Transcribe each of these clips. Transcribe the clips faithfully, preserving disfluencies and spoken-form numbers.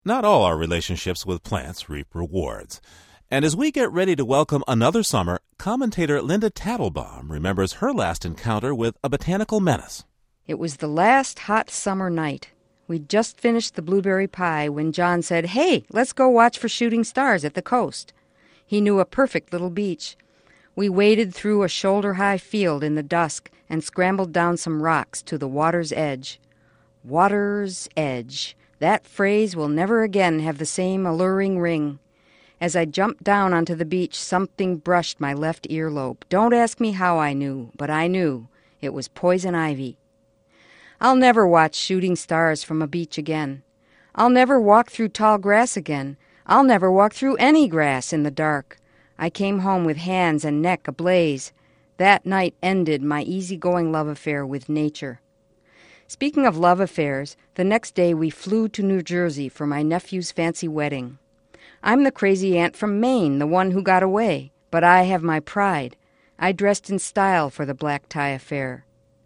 Not all our relationships with plants reap rewards. And as we get ready to welcome another summer, commentator Linda Tattlebaum remembers her last encounter with a botanical menace. It was the last hot summer night. We'd just finished the blueberry pie when John said, "Hey, let's go watch for shooting stars at the coast." He knew a perfect little beach. We waded through a shoulder-high field in the dusk and scrambled down some rocks to the water's edge. Water's edge. That phrase will never again have the same alluring ring. As I jumped down onto the beach, something brushed my left earlobe. Don't ask me how I knew, but I knew. It was poison ivy. I'll never watch shooting stars from a beach again. I'll never walk through tall grass again. I'll never walk through any grass in the dark. I came home with hands and neck ablaze. That night ended my easygoing love affair with nature. Speaking of love affairs, the next day we flew to New Jersey for my nephew's fancy wedding. I'm the crazy aunt from Maine, the one who got away, but I have my pride. I dressed in style for the black tie affair.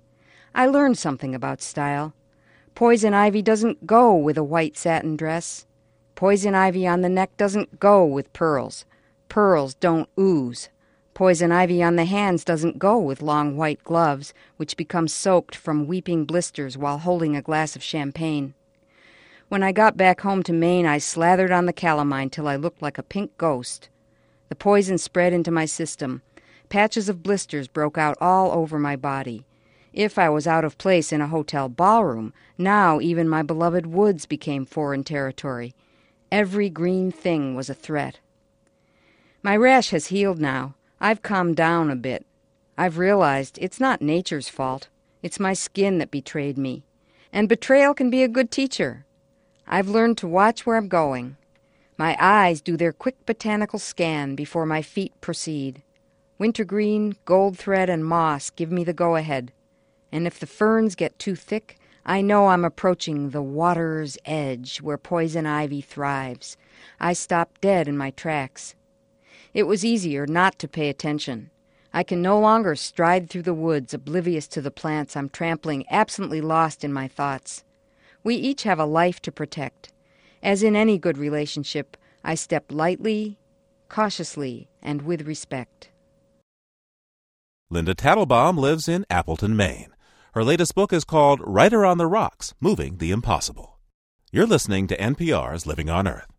I learned something about style. Poison ivy doesn't go with a white satin dress. Poison ivy on the neck doesn't go with pearls. Pearls don't ooze. Poison ivy on the hands doesn't go with long white gloves, which become soaked from weeping blisters while holding a glass of champagne. When I got back home to Maine, I slathered on the calamine till I looked like a pink ghost. The poison spread into my system. Patches of blisters broke out all over my body. If I was out of place in a hotel ballroom, now even my beloved woods became foreign territory. Every green thing was a threat. My rash has healed now. I've calmed down a bit. I've realized it's not nature's fault. It's my skin that betrayed me. And betrayal can be a good teacher. I've learned to watch where I'm going. My eyes do their quick botanical scan before my feet proceed. Wintergreen, gold thread, and moss give me the go-ahead. And if the ferns get too thick, I know I'm approaching the water's edge where poison ivy thrives. I stop dead in my tracks. It was easier not to pay attention. I can no longer stride through the woods, oblivious to the plants I'm trampling, absently lost in my thoughts. We each have a life to protect. As in any good relationship, I step lightly, cautiously, and with respect. Linda Tattlebaum lives in Appleton, Maine. Her latest book is called Writer on the Rocks, Moving the Impossible. You're listening to N P R's Living on Earth.